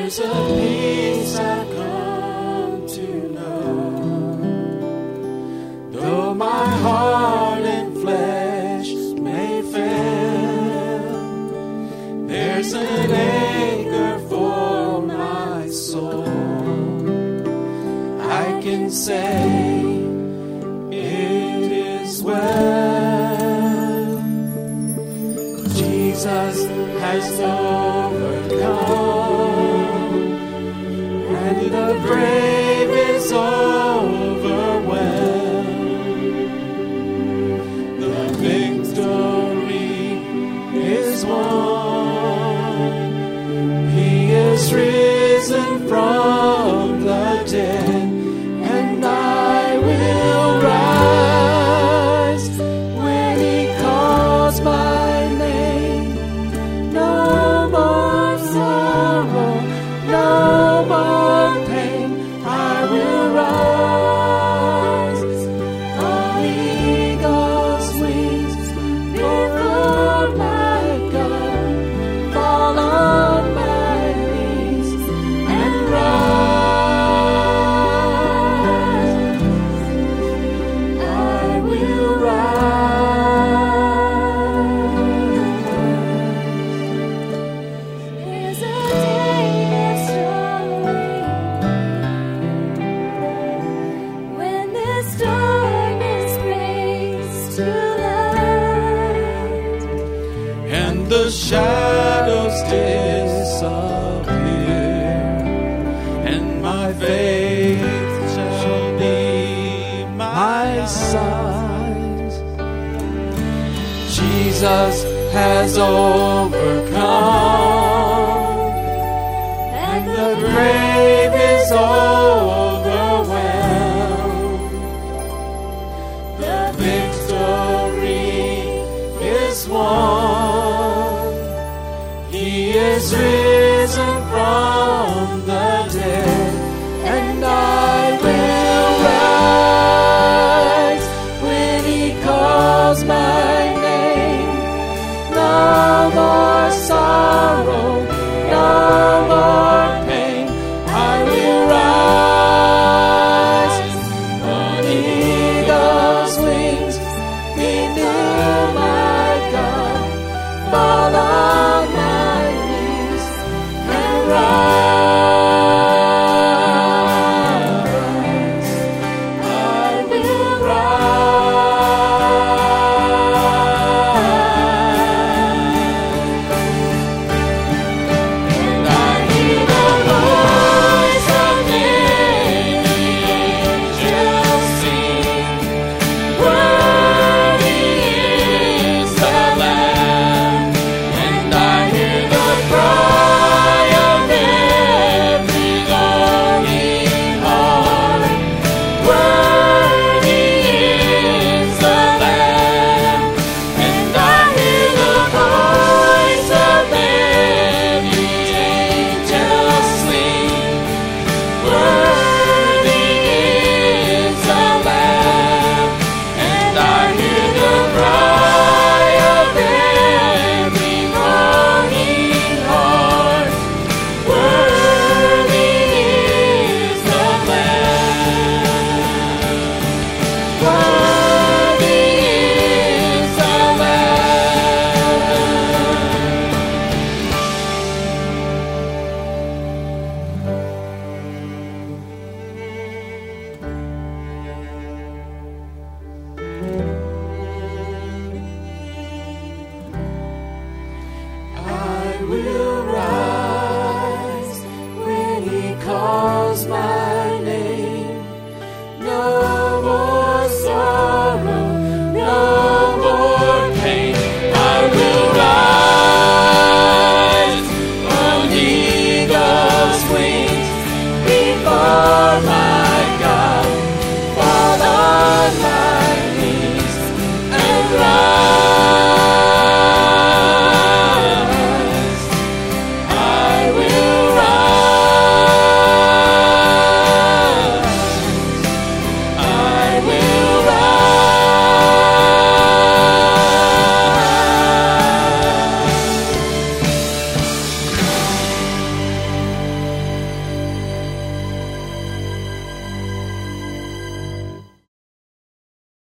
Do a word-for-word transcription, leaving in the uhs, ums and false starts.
There's a peace I've come to know. Though my heart and flesh may fail, there's an anchor for my soul. I can say it is well. Jesus has overcome, and the grave is overwhelmed. The victory is won. He is risen from the dead, and I will rise when He calls my name. No more sorrow, no more pain. I will rise on eagle's wings, before my God, fall on my knees and rise. I will rise. There's a day that's dawning when this darkness breaks to light, and the shadows disappear, and my faith shall be my sight. Jesus has overcome, and the grave is overwhelmed. The victory is won. He is risen